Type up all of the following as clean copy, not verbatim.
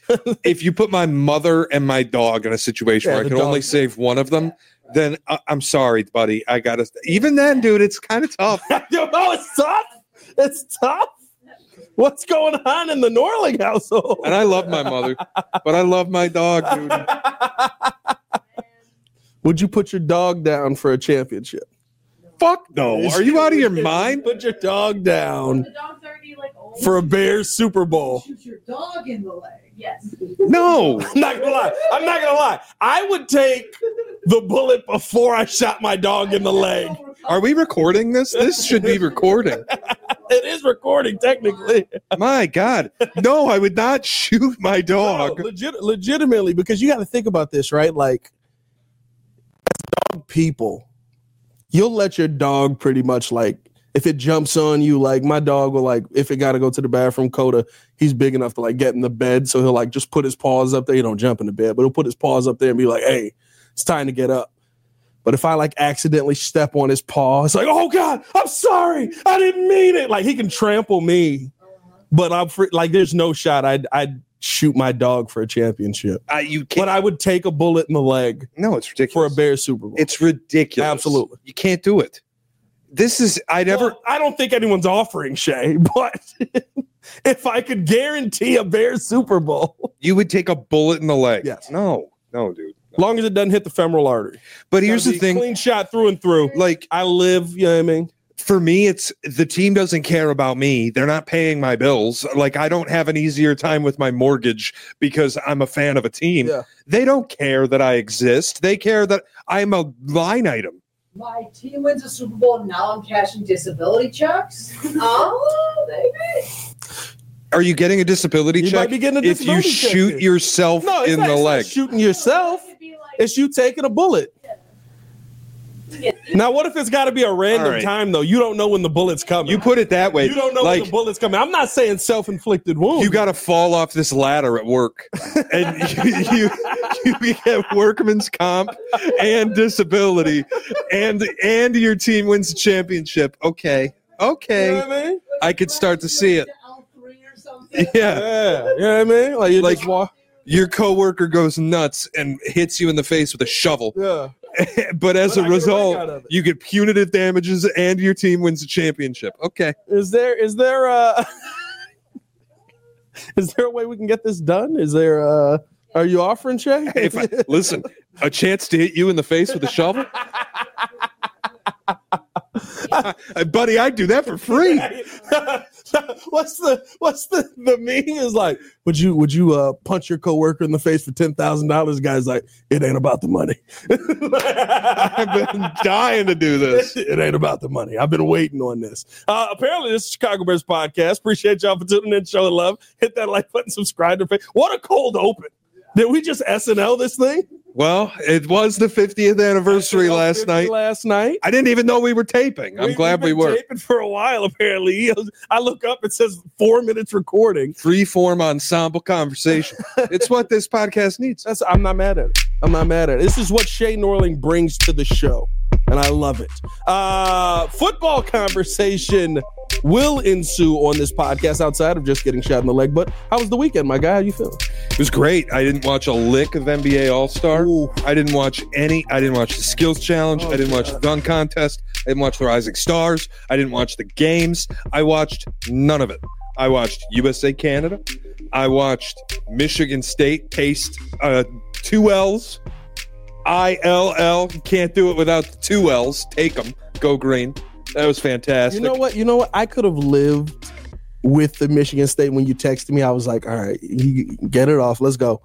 If you put my mother and my dog in a situation where I can only save one of them, then I'm sorry, buddy. I got to. Even then, dude, it's kind of tough. Oh, it's tough. It's tough. What's going on in the Norling household? And I love my mother, but I love my dog, dude. Would you put your dog down for a championship? Fuck no. Are you out of your mind? Put your dog down for a Bears Super Bowl. Shoot your dog in the leg. Yes. No. I'm not gonna lie. I would take the bullet before I shot my dog in the leg. Are we recording this? This should be recording. It is recording, technically. My God. No, I would not shoot my dog. No, legitimately, because you got to think about this, right? Like, as dog people, you'll let your dog pretty much, like, if it jumps on you, like, my dog will, like, if it got to go to the bathroom, Coda, he's big enough to, like, get in the bed, so he'll, like, just put his paws up there. He don't jump in the bed, but he'll put his paws up there and be like, hey, it's time to get up. But if I like accidentally step on his paw, it's like, oh God, I'm sorry, I didn't mean it. Like he can trample me, but I'm like, there's no shot. I'd shoot my dog for a championship. You can't. But I would take a bullet in the leg. No, it's ridiculous for a Bears Super Bowl. It's ridiculous. Absolutely, you can't do it. This is I don't think anyone's offering, Shay, but if I could guarantee a Bears Super Bowl, you would take a bullet in the leg. Yes. No, dude. As long as it doesn't hit the femoral artery. But here's the thing. Clean shot through and through. Like I live, you know what I mean? For me, it's the team doesn't care about me. They're not paying my bills. Like I don't have an easier time with my mortgage because I'm a fan of a team. Yeah. They don't care that I exist. They care that I'm a line item. My team wins a Super Bowl, now I'm cashing disability checks. Oh, baby. Are you getting a disability You check might be getting a disability if you check shoot here. yourself in the leg? Not shooting yourself. It's you taking a bullet. Now, what if it's got to be a random time, though? You don't know when the bullet's coming. You put it that way. You don't know when the bullet's coming. I'm not saying self-inflicted wound. You got to fall off this ladder at work, and you get workman's comp and disability, and your team wins the championship. Okay. You know what I mean? I could start to see it. Yeah. You know what I mean? Like, you like just walk. Your coworker goes nuts and hits you in the face with a shovel. Yeah. But as a result, you get punitive damages and your team wins the championship. Okay. Is there is there a way we can get this done? Is there are you offering, Shay? Listen, a chance to hit you in the face with a shovel? Buddy, I'd do that for free. What's the meme is like, would you punch your coworker in the face for $10,000? Guy's like, it ain't about the money. I've been dying to do this. It ain't about the money. I've been waiting on this. Apparently, this is Chicago Bears podcast. Appreciate y'all for tuning in, showing love. Hit that like button, subscribe to What a cold open. Did we just SNL this thing? Well, it was the 50th anniversary last night. I didn't even know we were taping. I'm glad we were. Taping for a while, apparently. I look up, it says 4 minutes recording. Free-form ensemble conversation. It's what this podcast needs. I'm not mad at it. This is what Shay Norling brings to the show, and I love it. Football conversation will ensue on this podcast outside of just getting shot in the leg. But how was the weekend, my guy? How you feeling? It was great. I didn't watch a lick of NBA All-Star. Ooh. I didn't watch the skills challenge. I didn't watch the dunk contest. I didn't watch the Rising Stars. I didn't watch the games. I watched none of it. I watched USA Canada. I watched Michigan State taste 2 L's. ILL. You can't do it without the 2 L's. Take them. Go green. That was fantastic. You know what? I could have lived with the Michigan State when you texted me. I was like, all right, get it off. Let's go.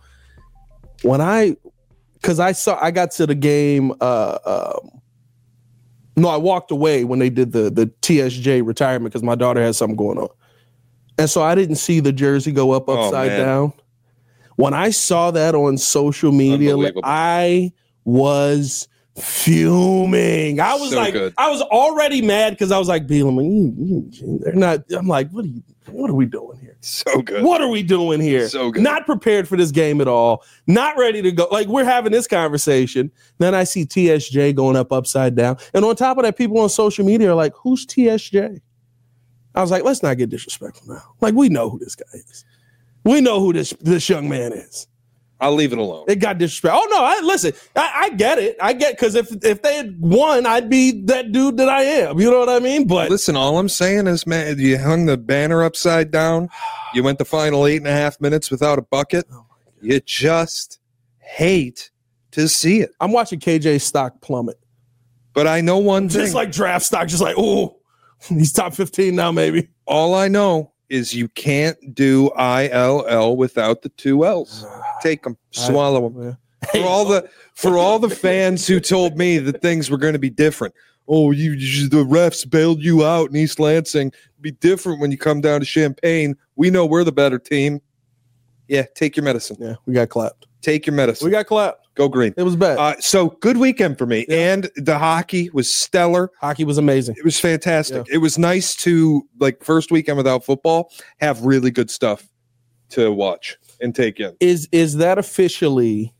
Because I got to the game. I walked away when they did the TSJ retirement because my daughter had something going on. And so I didn't see the jersey go up upside down. When I saw that on social media, I was fuming. I was I was already mad because I was like, Bielema, they're not. I'm like, what are we doing here? So good. What are we doing here? So good. Not prepared for this game at all. Not ready to go. Like, we're having this conversation. Then I see TSJ going up upside down. And on top of that, people on social media are like, who's TSJ? I was like, let's not get disrespectful now. Like, we know who this guy is. We know who this young man is. I'll leave it alone. It got disrespect. Oh no, listen. I get it. I get because if they had won, I'd be that dude that I am. You know what I mean? But listen, all I'm saying is, man, you hung the banner upside down. You went the final 8.5 minutes without a bucket. You just hate to see it. I'm watching KJ's stock plummet. But I know one thing. Just like draft stock, just like, oh, he's top 15 now, maybe. All I know is you can't do ILL without the 2 L's. Take them, swallow them. For all the fans who told me that things were going to be different. Oh, the refs bailed you out in East Lansing. Be different when you come down to Champaign. We know we're the better team. Yeah, take your medicine. Yeah, we got clapped. Take your medicine. We got clapped. Go green. It was bad. So good weekend for me. Yeah. And the hockey was stellar. Hockey was amazing. It was fantastic. Yeah. It was nice to, like, first weekend without football, have really good stuff to watch and take in. Is that officially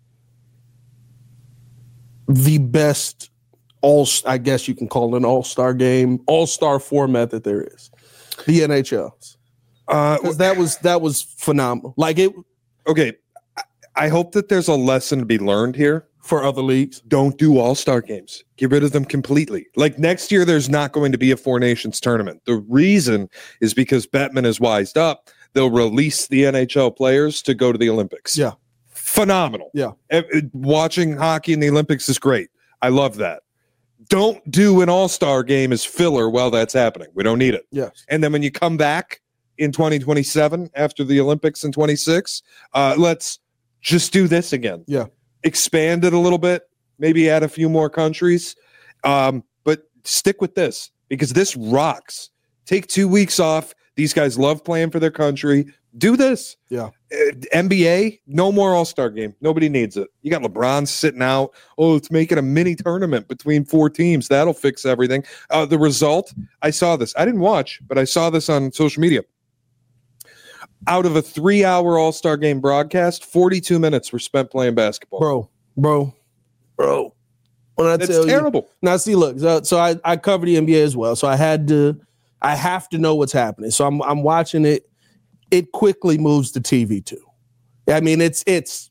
the best I guess you can call it an all-star game, all-star format that there is? The NHL's. Because that was phenomenal. Like it. Okay. I hope that there's a lesson to be learned here. For other leagues. Don't do all-star games. Get rid of them completely. Like next year, there's not going to be a Four Nations tournament. The reason is because Bettman is wised up. They'll release the NHL players to go to the Olympics. Yeah. Phenomenal. Yeah. Watching hockey in the Olympics is great. I love that. Don't do an all-star game as filler while that's happening. We don't need it. Yes. And then when you come back in 2027 after the Olympics in 26, let's just do this again. Yeah. Expand it a little bit, maybe add a few more countries. But stick with this because this rocks. Take 2 weeks off. These guys love playing for their country. Do this. Yeah. NBA, no more all-star game. Nobody needs it. You got LeBron sitting out. Oh, it's making a mini tournament between 4 teams. That'll fix everything. The result, I saw this. I didn't watch, but I saw this on social media. Out of a 3-hour all-star game broadcast, 42 minutes were spent playing basketball. Bro. When I That's tell terrible. You, now, see, look. So I cover the NBA as well. So I have to know what's happening. So I'm watching it. It quickly moves to TV too. I mean, it's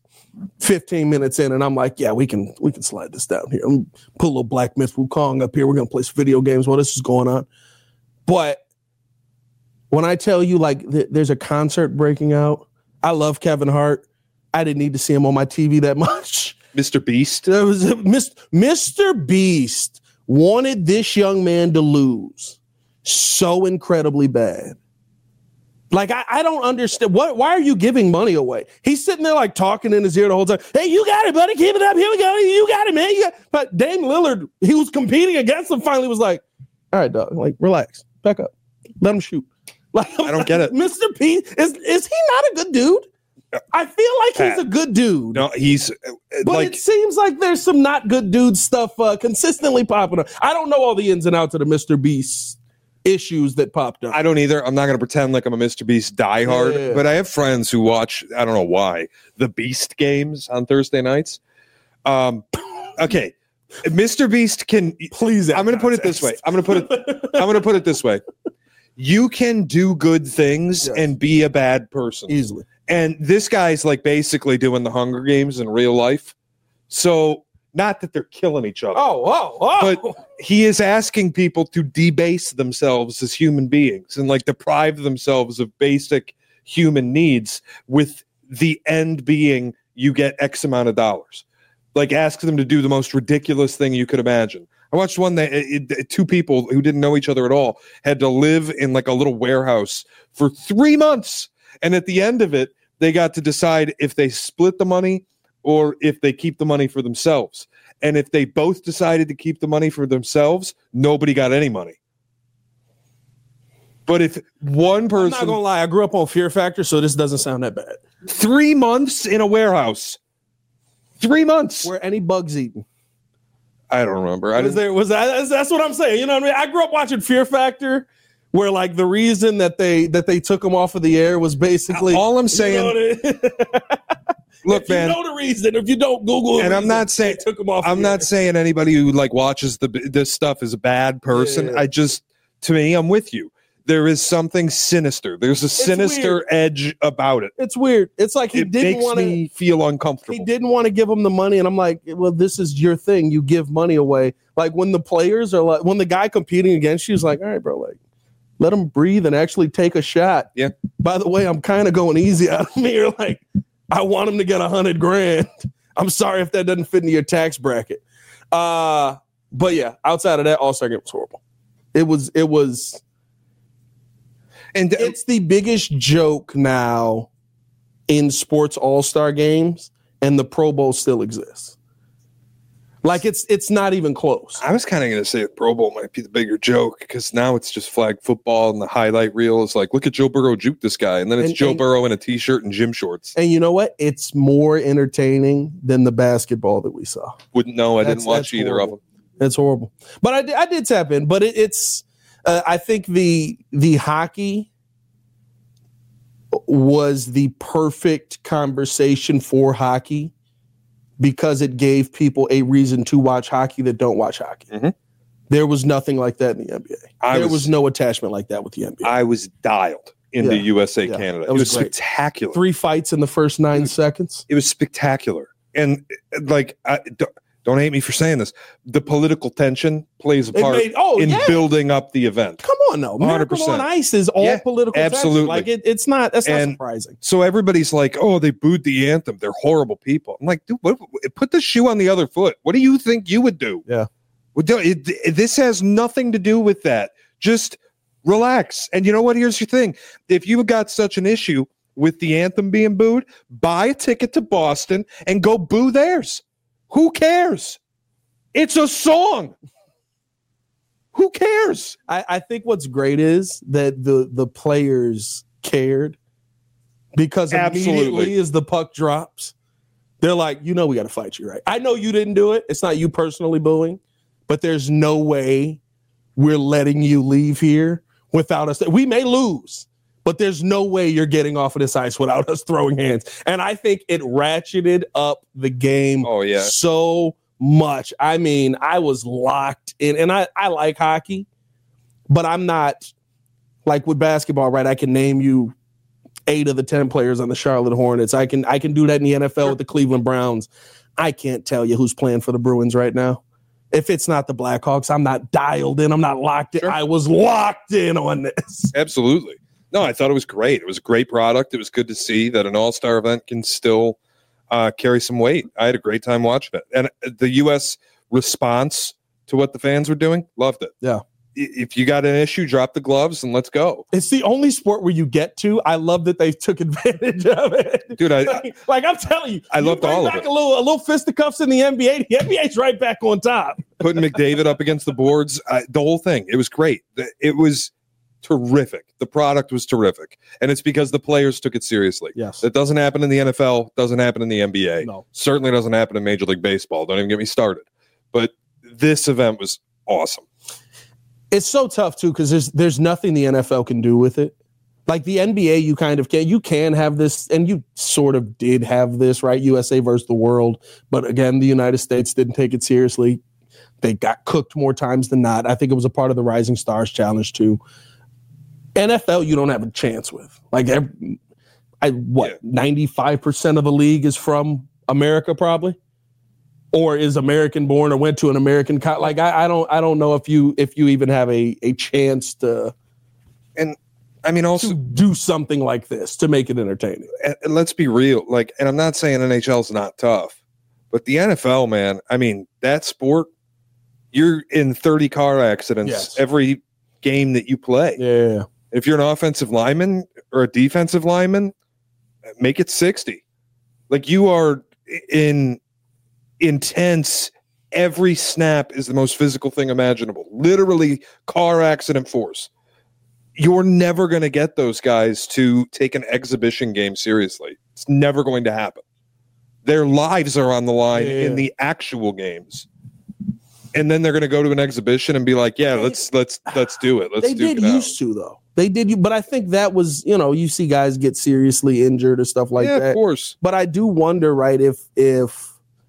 15 minutes in, and I'm like, yeah, we can slide this down here. I'm put a little Black Myth Wukong up here. We're gonna play some video games while this is going on. But when I tell you, like, there's a concert breaking out, I love Kevin Hart. I didn't need to see him on my TV that much. Mr. Beast. There was Mr. Beast wanted this young man to lose so incredibly bad. Like, I don't understand. Why are you giving money away? He's sitting there, like, talking in his ear the whole time. Hey, you got it, buddy. Keep it up. Here we go. You got it, man. But Dame Lillard, he was competing against him, finally was like, all right, dog, like, relax. Back up. Let him shoot. Like, I don't get it. Mr. P, is he not a good dude? I feel like he's a good dude. No, he's but like, it seems like there's some not good dude stuff consistently popping up. I don't know all the ins and outs of the Mr. Beast issues that popped up. I don't either. I'm not going to pretend like I'm a Mr. Beast diehard, but I have friends who watch, I don't know why, the Beast games on Thursday nights. Okay. Mr. Beast can please. I'm going to put it this way. I'm going to put it this way. You can do good things and be a bad person easily. And this guy's like basically doing the Hunger Games in real life. So not that they're killing each other. But he is asking people to debase themselves as human beings and like deprive themselves of basic human needs, with the end being you get X amount of dollars. Like, ask them to do the most ridiculous thing you could imagine. I watched one that 2 people who didn't know each other at all had to live in like a little warehouse for 3 months. And at the end of it, they got to decide if they split the money or if they keep the money for themselves. And if they both decided to keep the money for themselves, nobody got any money. But if one person... I'm not going to lie, I grew up on Fear Factor, so this doesn't sound that bad. 3 months in a warehouse. 3 months. Were any bugs eaten? I don't remember. That's what I'm saying. You know what I mean? I grew up watching Fear Factor, where like the reason that they took them off of the air was basically... All I'm saying... Look, man. You know the reason. If you don't Google it, and I'm not saying took them off. I'm not saying anybody who like watches this stuff is a bad person. Yeah. To me, I'm with you. There is something sinister. There's a sinister weird. edge about it. It's weird. It's like he It didn't makes want to. me feel uncomfortable. He didn't want to give him the money, and I'm like, well, this is your thing. You give money away. Like when the players are like, when the guy competing against you is like, all right, bro, like let him breathe and actually take a shot. Yeah. By the way, I'm kind of going easy out of me. You're like, I want him to get $100,000. I'm sorry if that doesn't fit into your tax bracket. But yeah, outside of that, All-Star game was horrible. It was. And It's the biggest joke now in sports All-Star games, and the Pro Bowl still exists. Like it's not even close. I was kind of going to say the Pro Bowl might be the bigger joke because now it's just flag football and the highlight reel is like, look at Joe Burrow juke this guy. And then it's Joe Burrow in a T-shirt and gym shorts. And you know what? It's more entertaining than the basketball that we saw. Wouldn't know. I didn't watch either of them. It's horrible. But I did tap in. But it's I think the hockey was the perfect conversation for hockey because it gave people a reason to watch hockey that don't watch hockey. Mm-hmm. There was nothing like that in the NBA. There was no attachment like that with the NBA. I was dialed into USA Canada. It was spectacular. 3 fights in the first 9 seconds. It was spectacular. And like, don't hate me for saying this. The political tension plays a part in building up the event. Come on, no, Miracle on Ice is all political. Absolutely, tension. Like it's not. That's not surprising. So everybody's like, "Oh, they booed the anthem. They're horrible people." I'm like, dude, put the shoe on the other foot. What do you think you would do? Yeah, this has nothing to do with that. Just relax. And you know what? Here's your thing: if you've got such an issue with the anthem being booed, buy a ticket to Boston and go boo theirs. Who cares? It's a song. Who cares? I think what's great is that the players cared because immediately as the puck drops, they're like, we got to fight you, right? I know you didn't do it. It's not you personally booing, but there's no way we're letting you leave here without us. We may lose, but there's no way you're getting off of this ice without us throwing hands. And I think it ratcheted up the game so much. I mean, I was locked in, and I like hockey, but I'm not like with basketball, right? I can name you 8 of the 10 players on the Charlotte Hornets. I can do that in the NFL with the Cleveland Browns. I can't tell you who's playing for the Bruins right now. If it's not the Blackhawks, I'm not dialed in. I'm not locked in. I was locked in on this. Absolutely. No, I thought it was great. It was a great product. It was good to see that an all-star event can still carry some weight. I had a great time watching it. And the U.S. response to what the fans were doing, loved it. Yeah. If you got an issue, drop the gloves and let's go. It's the only sport where you get to. I love that they took advantage of it. Dude, like I'm telling you, I loved all of it. A little fisticuffs in the NBA. The NBA's right back on top. Putting McDavid up against the boards, the whole thing. It was great. It was terrific. The product was terrific. And it's because the players took it seriously. Yes. That doesn't happen in the NFL, doesn't happen in the NBA. No. Certainly doesn't happen in Major League Baseball. Don't even get me started. But this event was awesome. It's so tough too because there's nothing the NFL can do with it. Like the NBA, you can have this, and you sort of did have this, right? USA versus the world. But again, the United States didn't take it seriously. They got cooked more times than not. I think it was a part of the Rising Stars Challenge too. NFL, you don't have a chance with. Like, 95% of the league is from America, probably, or is American born or went to an American college. Like, I don't know if you even have a chance to. And I mean, also to do something like this to make it entertaining. And let's be real. Like, and I'm not saying NHL's not tough, but the NFL, man. I mean, that sport, you're in 30 car accidents every game that you play. Yeah. If you're an offensive lineman or a defensive lineman, make it 60. Like, you are in intense. Every snap is the most physical thing imaginable. Literally car accident force. You're never going to get those guys to take an exhibition game seriously. It's never going to happen. Their lives are on the line in the actual games. And then they're going to go to an exhibition and be like, let's do it. They did used to, though. They did, but I think that was, you see guys get seriously injured or stuff like that. Yeah, of course. But I do wonder, right, if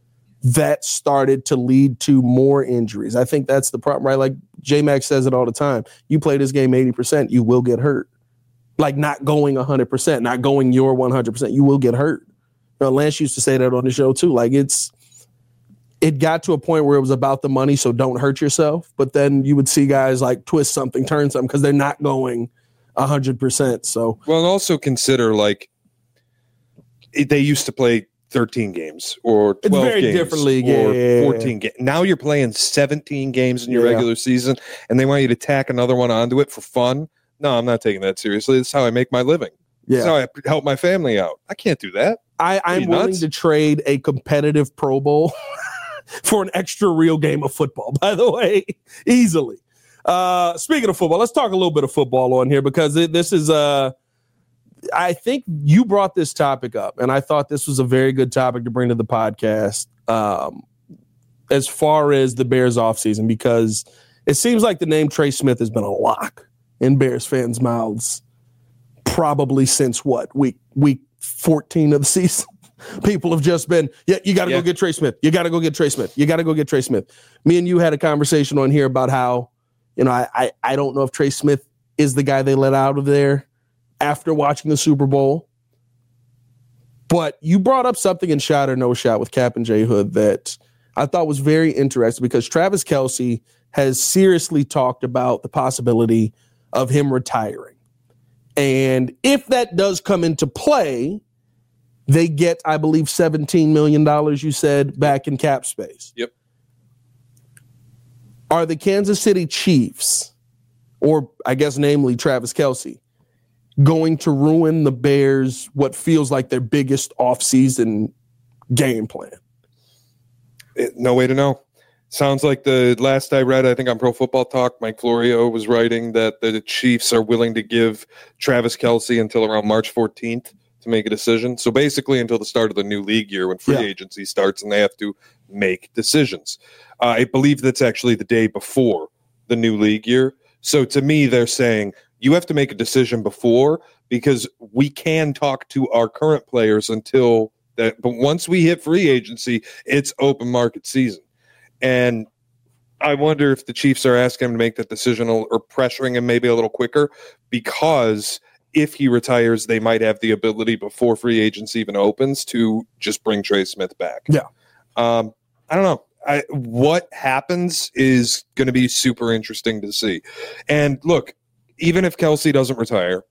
that started to lead to more injuries. I think that's the problem, right? Like J-Mac says it all the time. You play this game 80%, you will get hurt. Like not going 100%, not going your 100%, you will get hurt. Lance used to say that on the show too. Like it got to a point where it was about the money, so don't hurt yourself. But then you would see guys like twist something, turn something, because they're not going 100%. So, well, and also consider like they used to play 13 games or 12 it's very games different league, or 14 games. Now you're playing 17 games in your regular season, and they want you to tack another one onto it for fun. No, I'm not taking that seriously. This is how I make my living. Yeah. This is how I help my family out. I can't do that. I'm willing to trade a competitive Pro Bowl for an extra real game of football, by the way, easily. Speaking of football, let's talk a little bit of football on here, because this is I think you brought this topic up, and I thought this was a very good topic to bring to the podcast as far as the Bears offseason, because it seems like the name Trey Smith has been a lock in Bears fans' mouths probably since week 14 of the season. People have just been, you got to go get Trey Smith. You got to go get Trey Smith. You got to go get Trey Smith. Me and you had a conversation on here about how, I don't know if Trey Smith is the guy they let out of there after watching the Super Bowl. But you brought up something in Shot or No Shot with Cap and J Hood that I thought was very interesting, because Travis Kelce has seriously talked about the possibility of him retiring. And if that does come into play, they get, I believe, $17 million, you said, back in cap space. Yep. Are the Kansas City Chiefs, or I guess namely Travis Kelce, going to ruin the Bears what feels like their biggest offseason game plan? No way to know. Sounds like the last I read, I think on Pro Football Talk, Mike Florio was writing that the Chiefs are willing to give Travis Kelce until around March 14th to make a decision. So basically until the start of the new league year, when free agency starts and they have to make decisions. I believe that's actually the day before the new league year. So to me, they're saying you have to make a decision before, because we can talk to our current players until that. But once we hit free agency, it's open market season. And I wonder if the Chiefs are asking him to make that decision or pressuring him maybe a little quicker, because if he retires, they might have the ability before free agency even opens to just bring Trey Smith back. Yeah. I don't know. What happens is going to be super interesting to see. And look, even if Kelce doesn't retire,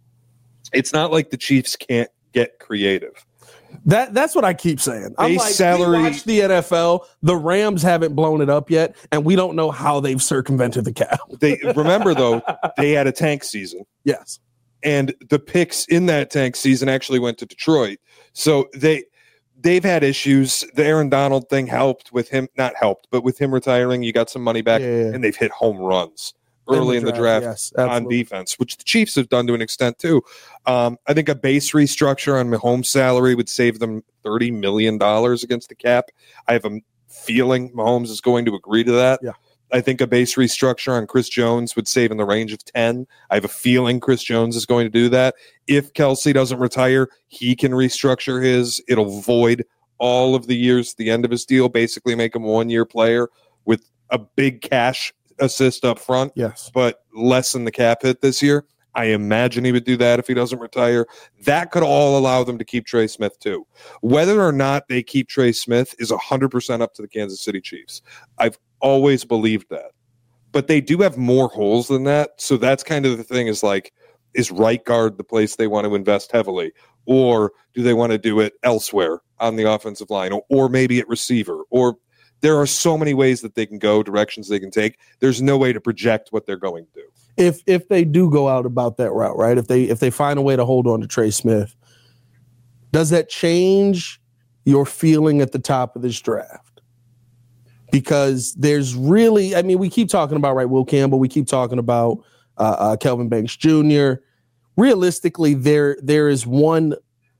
it's not like the Chiefs can't get creative. That's what I keep saying. I'm like, salary. We watch the NFL. The Rams haven't blown it up yet, and we don't know how they've circumvented the cap. They remember though, they had a tank season. Yes. And the picks in that tank season actually went to Detroit. So they've had issues. The Aaron Donald thing helped with him, not helped, but with him retiring, you got some money back, and they've hit home runs early in the draft on defense, which the Chiefs have done to an extent too. I think a base restructure on Mahomes' salary would save them $30 million against the cap. I have a feeling Mahomes is going to agree to that. Yeah. I think a base restructure on Chris Jones would save in the range of 10. I have a feeling Chris Jones is going to do that. If Kelce doesn't retire, he can restructure his. It'll void all of the years at the end of his deal, basically make him a one-year player with a big cash assist up front, but lessen the cap hit this year. I imagine he would do that if he doesn't retire. That could all allow them to keep Trey Smith too. Whether or not they keep Trey Smith is 100% up to the Kansas City Chiefs. I've always believed that. But they do have more holes than that. So that's kind of the thing, is like, is right guard the place they want to invest heavily? Or do they want to do it elsewhere on the offensive line? Or maybe at receiver? Or there are so many ways that they can go, directions they can take. There's no way to project what they're going to do. If they do go out about that route, right? If they find a way to hold on to Trey Smith, does that change your feeling at the top of this draft? Because there's really, I mean, we keep talking about, right, Will Campbell, we keep talking about Kelvin Banks Jr. Realistically, there is one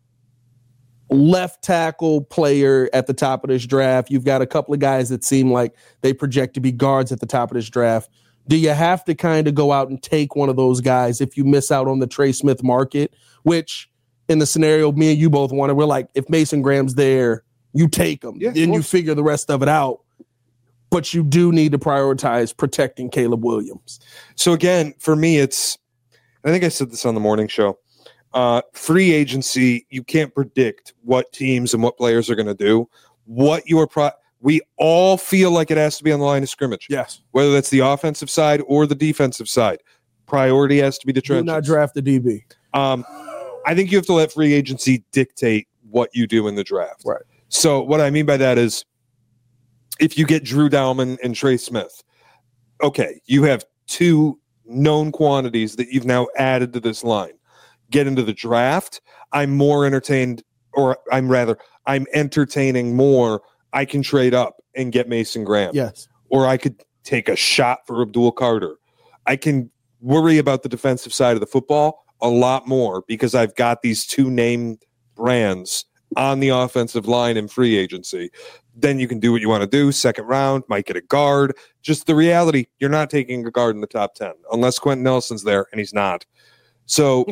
left tackle player at the top of this draft. You've got a couple of guys that seem like they project to be guards at the top of this draft. Do you have to kind of go out and take one of those guys if you miss out on the Trey Smith market, which in the scenario me and you both wanted, we're like, if Mason Graham's there, you take them. Yeah, Then you figure the rest of it out. But you do need to prioritize protecting Caleb Williams. So again, for me, I think I said this on the morning show. Free agency, you can't predict what teams and what players are going to do. We all feel like it has to be on the line of scrimmage. Yes. Whether that's the offensive side or the defensive side. Priority has to be the trenches. Do not draft the DB. I think you have to let free agency dictate what you do in the draft. Right. So what I mean by that is if you get Drew Dalman and Trey Smith, okay, you have two known quantities that you've now added to this line. Get into the draft, I'm entertaining more. I can trade up and get Mason Graham. Yes. Or I could take a shot for Abdul Carter. I can worry about the defensive side of the football a lot more because I've got these two named brands on the offensive line in free agency. Then you can do what you want to do. Second round, might get a guard. Just the reality, you're not taking a guard in the top 10 unless Quentin Nelson's there, and he's not. So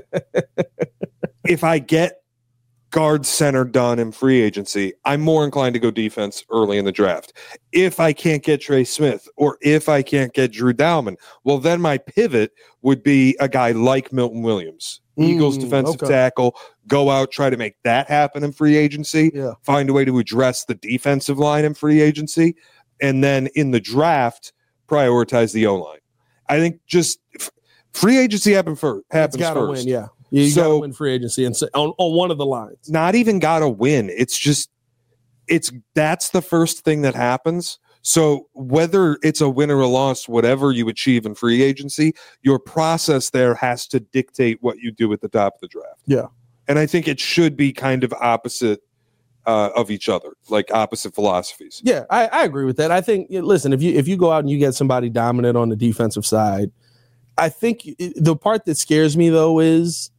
if I get guard center done in free agency, I'm more inclined to go defense early in the draft. If I can't get Trey Smith or if I can't get Drew Dalman, well, then my pivot would be a guy like Milton Williams, Eagles defensive tackle, go out, try to make that happen in free agency, find a way to address the defensive line in free agency, and then in the draft, prioritize the O-line. I think just free agency happens first. Win, yeah. You got to win free agency and on one of the lines. Not even got to win. That's the first thing that happens. So whether it's a win or a loss, whatever you achieve in free agency, your process there has to dictate what you do at the top of the draft. Yeah. And I think it should be kind of opposite of each other, like opposite philosophies. Yeah, I agree with that. I think, listen, if you go out and you get somebody dominant on the defensive side, I think the part that scares me, though, is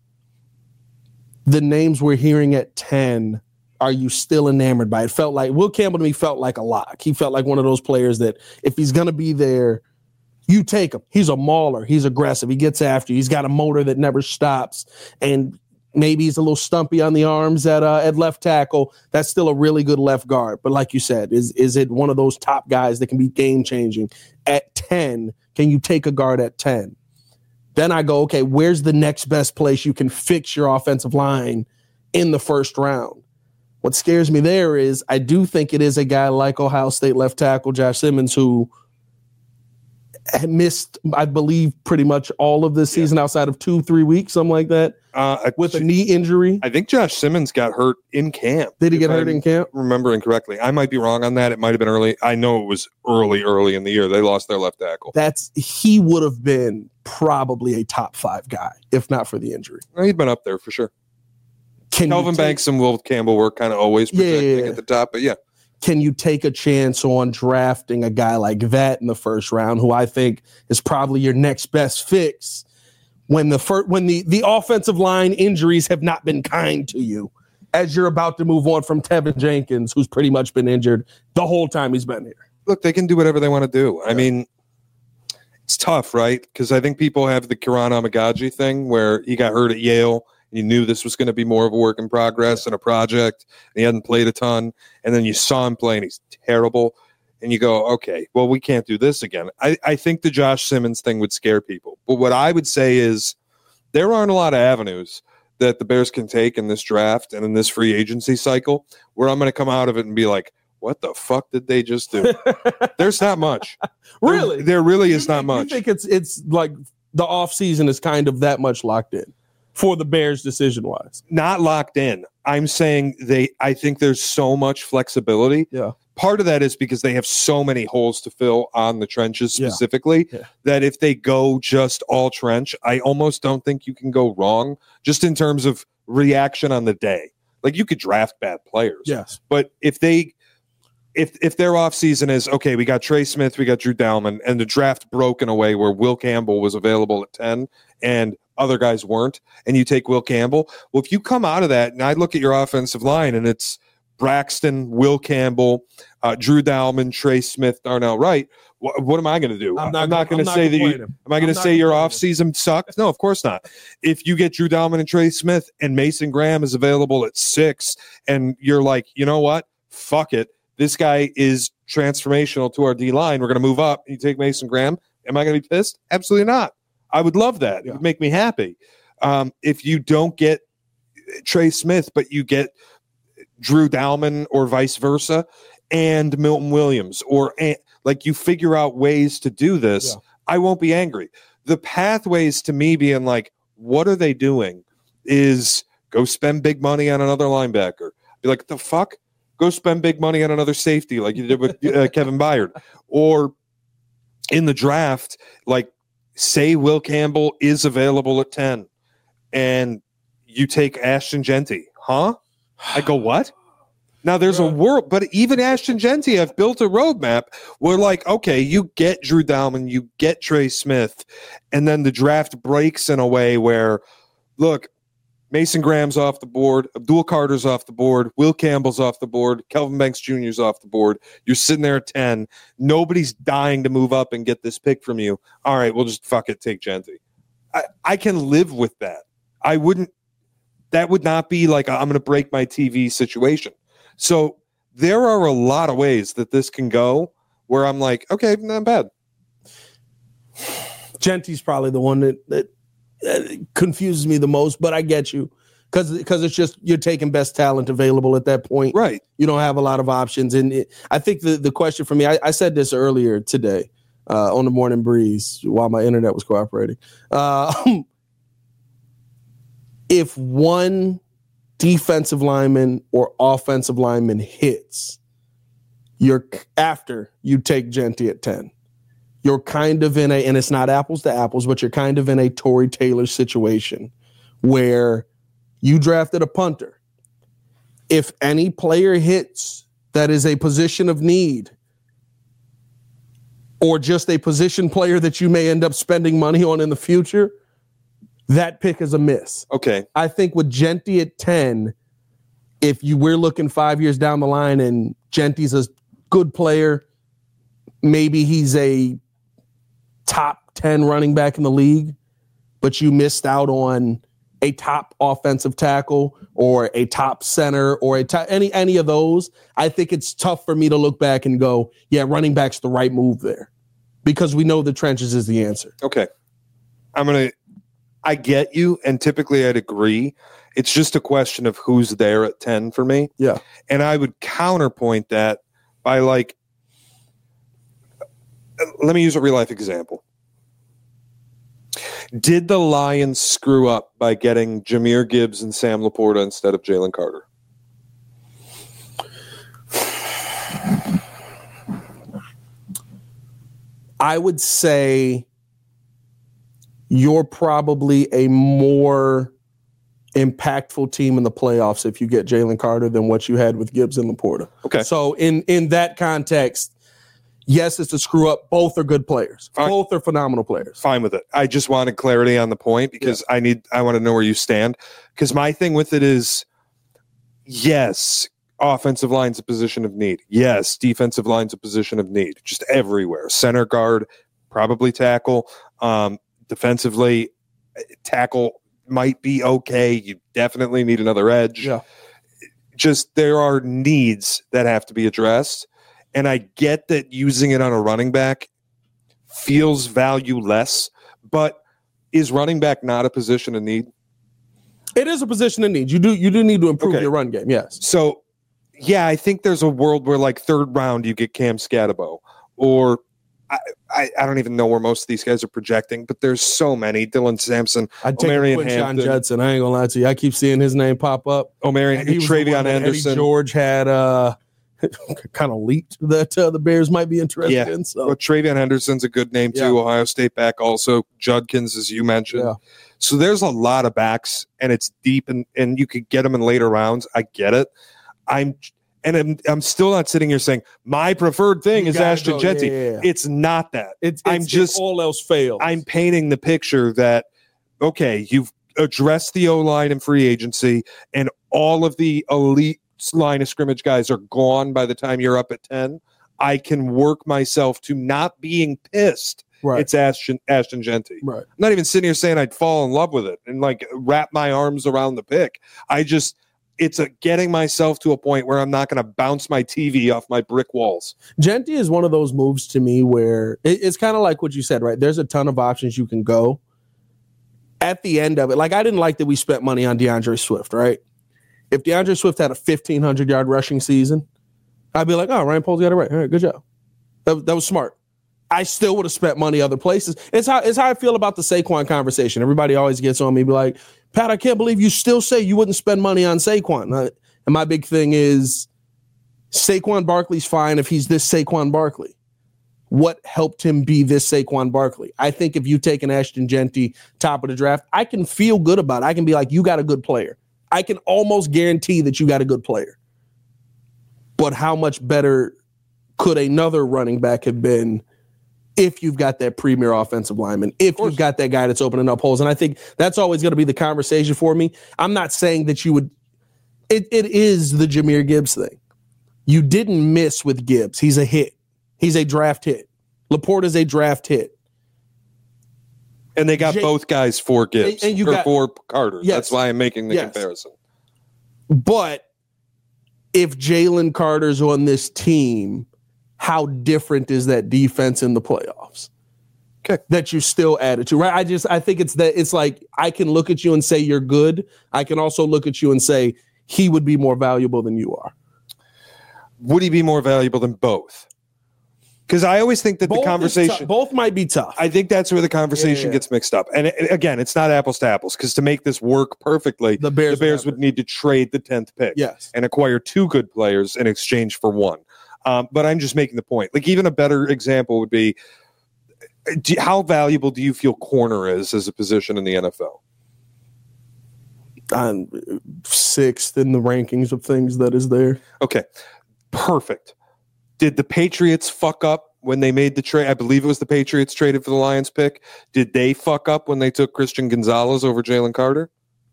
the names we're hearing at 10. Are you still enamored by it? Felt like Will Campbell to me felt like a lock. He felt like one of those players that if he's going to be there, you take him. He's a mauler. He's aggressive. He gets after you. He's got a motor that never stops. And maybe he's a little stumpy on the arms at left tackle. That's still a really good left guard. But like you said, is it one of those top guys that can be game-changing? At 10, can you take a guard at 10? Then I go, okay, where's the next best place you can fix your offensive line in the first round? What scares me there is I do think it is a guy like Ohio State left tackle Josh Simmons who missed, I believe, pretty much all of this season outside of 2-3 weeks, something like that, with a knee injury. I think Josh Simmons got hurt in camp. Did he get hurt in camp? Remembering correctly. I might be wrong on that. It might have been early. I know it was early in the year. They lost their left tackle. He would have been probably a top 5 guy, if not for the injury. Well, he'd been up there for sure. Kelvin Banks and Will Campbell were kind of always projecting at the top, but yeah. Can you take a chance on drafting a guy like that in the first round, who I think is probably your next best fix when the offensive line injuries have not been kind to you, as you're about to move on from Tevin Jenkins, who's pretty much been injured the whole time he's been here? Look, they can do whatever they want to do. I mean, it's tough, right? Because I think people have the Kiran Amagaji thing where he got hurt at Yale. You knew this was going to be more of a work in progress and a project. And he hadn't played a ton. And then you saw him play, and he's terrible. And you go, okay, well, we can't do this again. I think the Josh Simmons thing would scare people. But what I would say is there aren't a lot of avenues that the Bears can take in this draft and in this free agency cycle where I'm going to come out of it and be like, what the fuck did they just do? There's not much. Really? There really is not much. You think it's like the offseason is kind of that much locked in for the Bears decision-wise? Not locked in. I'm saying I think there's so much flexibility. Yeah. Part of that is because they have so many holes to fill on the trenches specifically that if they go just all trench, I almost don't think you can go wrong just in terms of reaction on the day. Like you could draft bad players. Yes. But if their offseason is, okay, we got Trey Smith, we got Drew Dalman, and the draft broke in a way where Will Campbell was available at 10 and other guys weren't, and you take Will Campbell, well, if you come out of that, and I look at your offensive line, and it's Braxton, Will Campbell, Drew Dalman, Trey Smith, Darnell Wright, what am I going to do? I'm not going to say that am I going to say your offseason sucked? No, of course not. If you get Drew Dalman and Trey Smith and Mason Graham is available at 6 and you're like, you know what? fuck it. This guy is transformational to our D-line. We're going to move up. You take Mason Graham. Am I going to be pissed? Absolutely not. I would love that. It would make me happy. If you don't get Trey Smith, but you get Drew Dalman or vice versa, and Milton Williams, or like you figure out ways to do this, I won't be angry. The pathways to me being like, what are they doing? Is go spend big money on another linebacker. Be like, the fuck? Go spend big money on another safety like you did with Kevin Byard. Or in the draft, like say Will Campbell is available at 10 and you take Ashton Genty. Huh? I go, what? Now there's a world, but even Ashton Genty, I've built a roadmap where like, okay, you get Drew Dalman, you get Trey Smith, and then the draft breaks in a way where, look, Mason Graham's off the board, Abdul Carter's off the board, Will Campbell's off the board, Kelvin Banks Jr.'s off the board. You're sitting there at 10. Nobody's dying to move up and get this pick from you. All right, we'll just fuck it, take Genty. I can live with that. That would not be like I'm going to break my TV situation. So there are a lot of ways that this can go where I'm like, okay, not bad. Genty's probably the one that confuses me the most, but I get you because it's just you're taking best talent available at that point. Right. You don't have a lot of options. And I think the question for me, I said this earlier today on the Morning Breeze while my internet was cooperating. If one defensive lineman or offensive lineman hits, after you take Genty at 10. You're kind of in and it's not apples to apples, but you're kind of in a Tory Taylor situation where you drafted a punter. If any player hits that is a position of need or just a position player that you may end up spending money on in the future, that pick is a miss. Okay. I think with Genty at 10, if we're looking 5 years down the line and Genty's a good player, maybe he's a top 10 running back in the league, but you missed out on a top offensive tackle or a top center or any of those. I think it's tough for me to look back and go, yeah, running back's the right move there because we know the trenches is the answer. Okay. I get you, and typically I'd agree. It's just a question of who's there at 10 for me. Yeah. And I would counterpoint that by like, let me use a real life example. Did the Lions screw up by getting Jahmyr Gibbs and Sam Laporta instead of Jalen Carter? I would say you're probably a more impactful team in the playoffs if you get Jalen Carter than what you had with Gibbs and Laporta. Okay. So in that context, yes, it's a screw up. Both are good players. Fine. Both are phenomenal players. Fine with it. I just wanted clarity on the point because I want to know where you stand. Because my thing with it is, yes, offensive line's a position of need. Yes, defensive line's a position of need. Just everywhere. Center guard, probably tackle. Defensively, tackle might be okay. You definitely need another edge. Yeah. Just there are needs that have to be addressed. And I get that using it on a running back feels valueless, but is running back not a position of need? It is a position of need. You do need to improve your run game, yes. So, yeah, I think there's a world where like third round you get Cam Scatabo, or I don't even know where most of these guys are projecting, but there's so many. Dylan Sampson, I'd take Quinshon Judson. I ain't gonna lie to you. I keep seeing his name pop up. Travion Henderson. Eddie George had kind of leaked that the Bears might be interested in. So well, Travion Henderson's a good name too. Ohio State back also. Judkins, as you mentioned. Yeah. So there's a lot of backs, and it's deep, and you could get them in later rounds. I get it. I'm still not sitting here saying my preferred thing is Ashton Genty. Yeah. It's not that. It's just all else fails. I'm painting the picture that, okay, you've addressed the O-line and free agency, and all of the elite line of scrimmage guys are gone by the time you're up at 10. I can work myself to not being pissed. Right. It's Ashton Genty. Right. I'm not even sitting here saying I'd fall in love with it and like wrap my arms around the pick. it's a getting myself to a point where I'm not going to bounce my TV off my brick walls. Genty is one of those moves to me where it's kind of like what you said, right? There's a ton of options you can go. At the end of it, like I didn't like that we spent money on DeAndre Swift, right? If DeAndre Swift had a 1,500-yard rushing season, I'd be like, oh, Ryan Poles got it right. All right, good job. That was smart. I still would have spent money other places. It's how I feel about the Saquon conversation. Everybody always gets on me, be like, Pat, I can't believe you still say you wouldn't spend money on Saquon. And my big thing is Saquon Barkley's fine if he's this Saquon Barkley. What helped him be this Saquon Barkley? I think if you take an Ashton Genty top of the draft, I can feel good about it. I can be like, you got a good player. I can almost guarantee that you got a good player. But how much better could another running back have been if you've got that premier offensive lineman, if you've got that guy that's opening up holes? And I think that's always going to be the conversation for me. I'm not saying that you would – it is the Jahmyr Gibbs thing. You didn't miss with Gibbs. He's a hit. He's a draft hit. Laporta's a draft hit. And they got both guys for Gibbs for Carter. Yes. That's why I'm making the comparison. But if Jalen Carter's on this team, how different is that defense in the playoffs? Okay. That you still added to, right? I think it's like I can look at you and say you're good. I can also look at you and say he would be more valuable than you are. Would he be more valuable than both? Because I always think that the conversation... Both might be tough. I think that's where the conversation gets mixed up. And again, it's not apples to apples, because to make this work perfectly, the Bears would need to trade the 10th pick and acquire 2 good players in exchange for 1. But I'm just making the point. Like, even a better example would be, how valuable do you feel corner is as a position in the NFL? I'm 6th in the rankings of things that is there. Okay, perfect. Did the Patriots fuck up when they made the trade? I believe it was the Patriots traded for the Lions pick. Did they fuck up when they took Christian Gonzalez over Jalen Carter?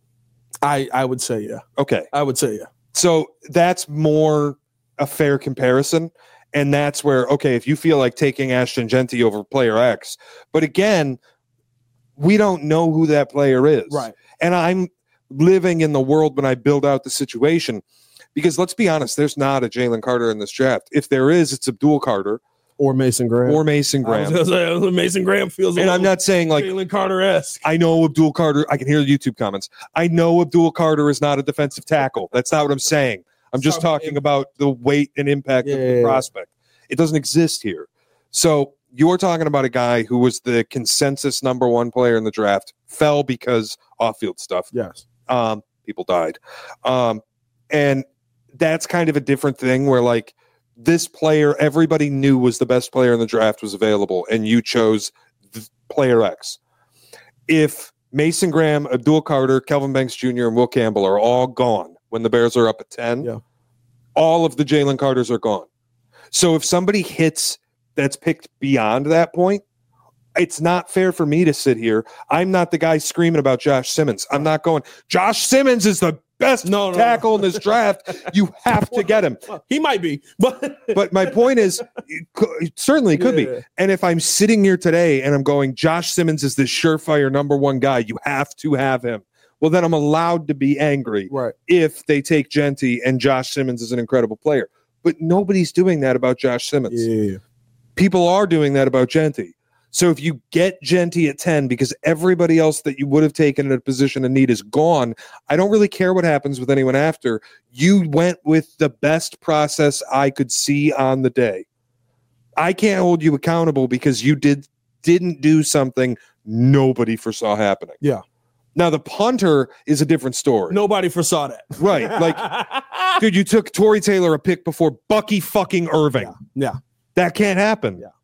I would say yeah. Okay. I would say yeah. So that's more a fair comparison. And that's where, okay, if you feel like taking Ashton Genty over player X, but again, we don't know who that player is. Right. And I'm living in the world when I build out the situation. Because let's be honest, there's not a Jalen Carter in this draft. If there is, it's Abdul Carter. Or Mason Graham. I was gonna say, Mason Graham feels and I'm not saying like Jalen Carter-esque. I know Abdul Carter. I can hear the YouTube comments. I know Abdul Carter is not a defensive tackle. That's not what I'm saying. I'm just talking about the weight and impact of the prospect. It doesn't exist here. So you're talking about a guy who was the consensus number 1 player in the draft, fell because off-field stuff. Yes. People died. And that's kind of a different thing where, like, this player everybody knew was the best player in the draft was available, and you chose player X. If Mason Graham, Abdul Carter, Kelvin Banks Jr., and Will Campbell are all gone when the Bears are up at 10, all of the Jalen Carters are gone. So if somebody hits that's picked beyond that point, it's not fair for me to sit here. I'm not the guy screaming about Josh Simmons. I'm not going, Josh Simmons is the best tackle in this draft. You have to get him. He might be, but my point is, it certainly could be. And if I'm sitting here today and I'm going, Josh Simmons is the surefire number 1 guy, you have to have him. Well, then I'm allowed to be angry if they take Genty and Josh Simmons is an incredible player. But nobody's doing that about Josh Simmons. Yeah. People are doing that about Genty. So if you get Genty at 10 because everybody else that you would have taken in a position of need is gone, I don't really care what happens with anyone after. You went with the best process I could see on the day. I can't hold you accountable because you didn't do something nobody foresaw happening. Yeah. Now, the punter is a different story. Nobody foresaw that. Right. Like, dude, you took Torrey Taylor a pick before Bucky fucking Irving. Yeah. That can't happen. Yeah.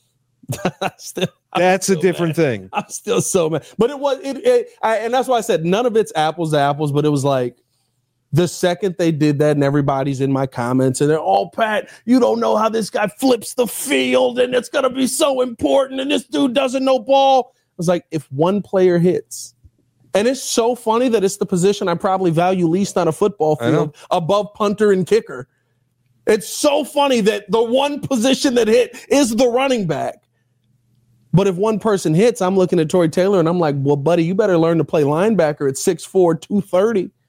That's a different thing. I'm still so mad. But it was, and that's why I said none of it's apples to apples, but it was like the second they did that and everybody's in my comments and they're all, Pat, you don't know how this guy flips the field and it's going to be so important and this dude doesn't know ball. I was like, if one player hits, and it's so funny that it's the position I probably value least on a football field above punter and kicker. It's so funny that the one position that hit is the running back. But if one person hits, I'm looking at Torrey Taylor and I'm like, well, buddy, you better learn to play linebacker at 6'4", 230.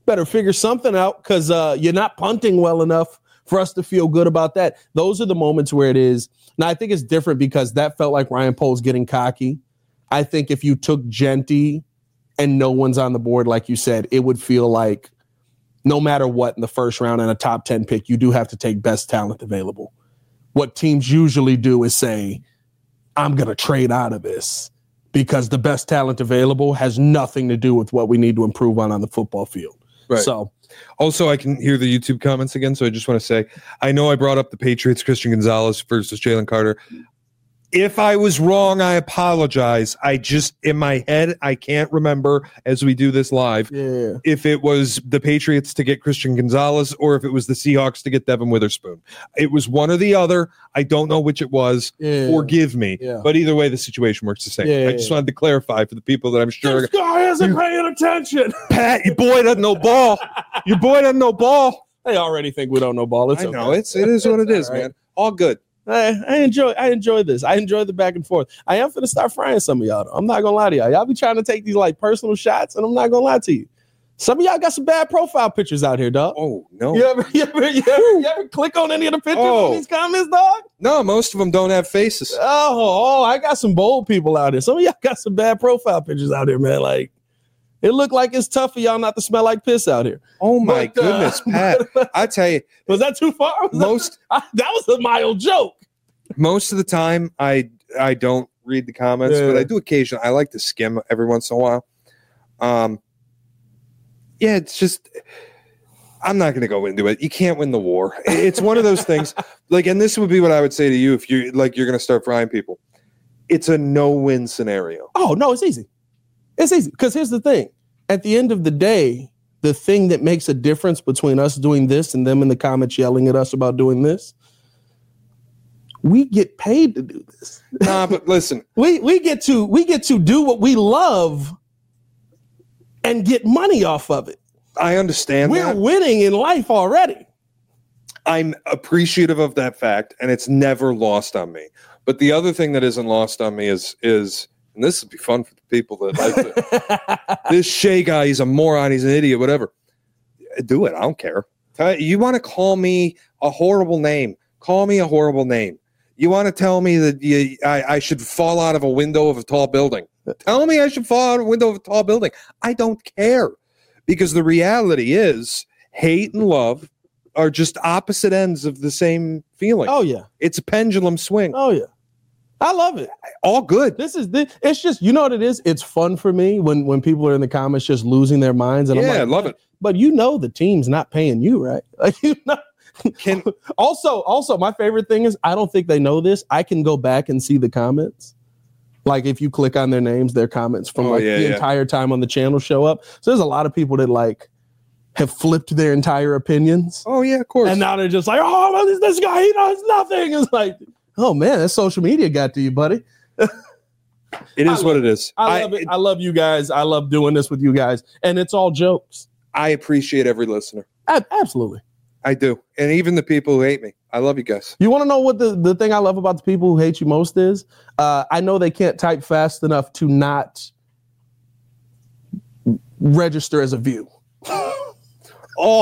better figure something out because you're not punting well enough for us to feel good about that. Those are the moments where it is. Now, I think it's different because that felt like Ryan Poles getting cocky. I think if you took Genty and no one's on the board, like you said, it would feel like no matter what in the first round and a top 10 pick, you do have to take best talent available. What teams usually do is say, I'm going to trade out of this because the best talent available has nothing to do with what we need to improve on the football field. Right. So, also, I can hear the YouTube comments again, so I just want to say, I know I brought up the Patriots, Christian Gonzalez versus Jalen Carter. If I was wrong, I apologize. I just, in my head, I can't remember as we do this live if it was the Patriots to get Christian Gonzalez or if it was the Seahawks to get Devin Witherspoon. It was one or the other. I don't know which it was. Forgive me. But either way, the situation works the same. I just wanted to clarify for the people that I'm sure. This guy isn't paying attention. Pat, your boy doesn't know ball. Your boy doesn't know ball. They already think we don't know ball. It's I know. It is what it is, man. All good. I enjoy this. I enjoy the back and forth. I am finna start frying some of y'all, though. I'm not gonna lie to y'all. Y'all be trying to take these like personal shots, and I'm not gonna lie to you. Some of y'all got some bad profile pictures out here, dog. Oh, no. You ever click on any of the pictures in these comments, dog? No, most of them don't have faces. Oh, I got some bold people out here. Some of y'all got some bad profile pictures out here, man. Like, it looked like it's tough for y'all not to smell like piss out here. Oh, my goodness, Pat. I tell you. Was that too far? That was a mild joke. Most of the time, I don't read the comments, but I do occasionally. I like to skim every once in a while. It's just, I'm not going to go into it. You can't win the war. It's one of those things. Like, and this would be what I would say to you if you're going to start frying people. It's a no-win scenario. Oh, no, it's easy. It's easy because here's the thing. At the end of the day, the thing that makes a difference between us doing this and them in the comments yelling at us about doing this, we get paid to do this. Nah, but listen, we get to do what we love and get money off of it. I understand. We're winning in life already. I'm appreciative of that fact, and it's never lost on me. But the other thing that isn't lost on me is, and this would be fun for the people that like it. This Shea guy, he's a moron, he's an idiot, whatever. Do it. I don't care. You want to call me a horrible name? Call me a horrible name. You want to tell me that I should fall out of a window of a tall building? Tell me I should fall out of a window of a tall building. I don't care. Because the reality is hate and love are just opposite ends of the same feeling. Oh, yeah. It's a pendulum swing. Oh, yeah. I love it. All good. It's just, you know what it is? It's fun for me when people are in the comments just losing their minds. And I'm like, I love it. But you know the team's not paying you, right? Like, you know. Also, my favorite thing is I don't think they know this. I can go back and see the comments. Like if you click on their names, their comments from entire time on the channel show up. So there's a lot of people that like have flipped their entire opinions. Oh yeah, of course. And now they're just like, oh, this guy, he knows nothing. It's like, oh man, that social media got to you, buddy. It is what it is. I love it. I love you guys. I love doing this with you guys. And it's all jokes. I appreciate every listener. Absolutely. I do. And even the people who hate me. I love you guys. You want to know what the thing I love about the people who hate you most is? I know they can't type fast enough to not register as a view. All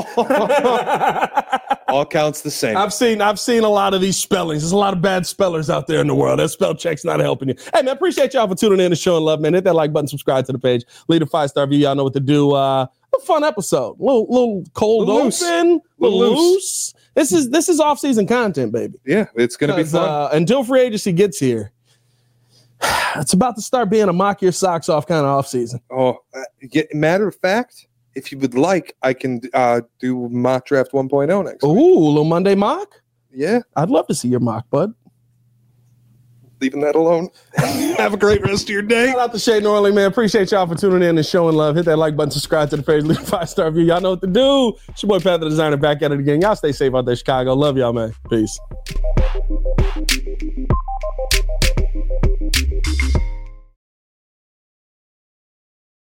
counts the same. I've seen a lot of these spellings. There's a lot of bad spellers out there in the world. That spell check's not helping you. Hey, man, appreciate y'all for tuning in and showing love, man. Hit that like button, subscribe to the page, leave a 5-star review. Y'all know what to do. A fun episode. Little cold open, little loose. This is off-season content, baby. Yeah, it's going to be fun. Until free agency gets here, it's about to start being a mock your socks off kind of off-season. Oh, matter of fact, if you would like, I can do mock draft 1.0 next week. Ooh, a little Monday mock? Yeah. I'd love to see your mock, bud. Leaving that alone. Have a great rest of your day. Shout out to Shay Norley, man. Appreciate y'all for tuning in and showing love. Hit that like button, subscribe to the page, leave a 5-star review. Y'all know what to do. It's your boy Pat the Designer back at it again. Y'all stay safe out there, Chicago. Love y'all, man. Peace.